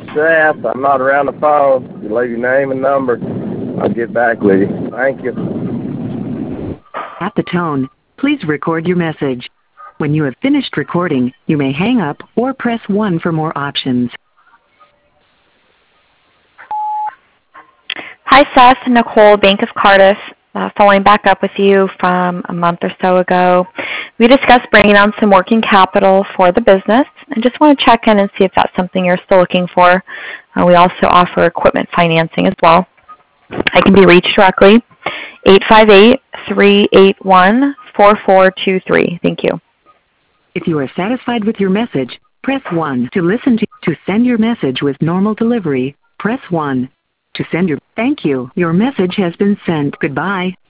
Seth. I'm not around the phone. You leave your name and number. I'll get back with you. Thank you. At the tone, please record your message. When you have finished recording, you may hang up or press 1 for more options. Hi, Seth. Nicole, Bank of Cardiff, following back up with you from a month or so ago. We discussed bringing on some working capital for the business and just want to check in and see if that's something you're still looking for. We also offer equipment financing as well. I can be reached directly, 858-381-4423. Thank you. If you are satisfied with your message, press 1 to send your message with normal delivery. Press 1 to send your thank you. Your message has been sent. Goodbye.